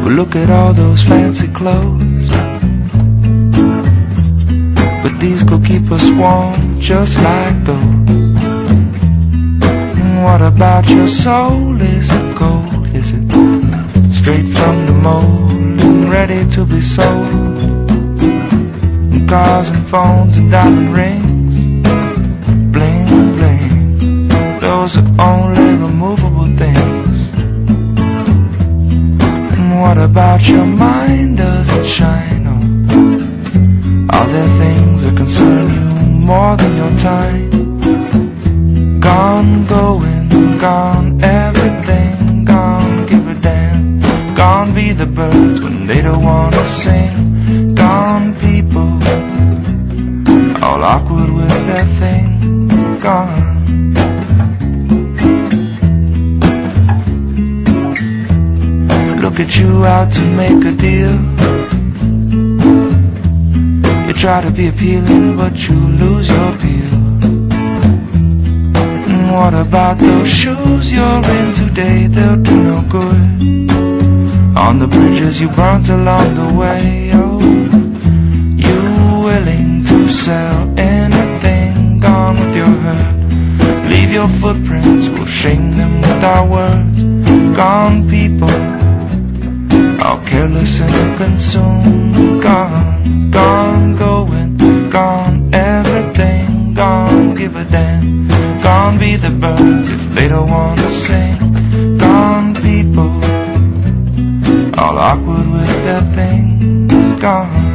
Well, look at all those fancy clothes, but these could keep us warm just like those. What about your soul? Is it gold? Is it straight from the mold and ready to be sold? And cars and phones and diamond rings, bling bling, those are only removable things. And what about your mind? Does it shine on? Are there things that concern you more than your time? Gone, going, gone, everything gone, give a damn. Gone be the birds when they don't wanna sing. Gone people, all awkward with their thing. Gone. Look at you out to make a deal. You try to be appealing but you lose your appeal. What about those shoes you're in today? They'll do no good on the bridges you burnt along the way. Oh, you willing to sell anything? Gone with your hurt. Leave your footprints, we'll shame them with our words. Gone people, all careless and consumed. Gone, gone, going, gone, everything gone, give a damn. Gone be the birds if they don't wanna sing. Gone people, all awkward with their things. Gone.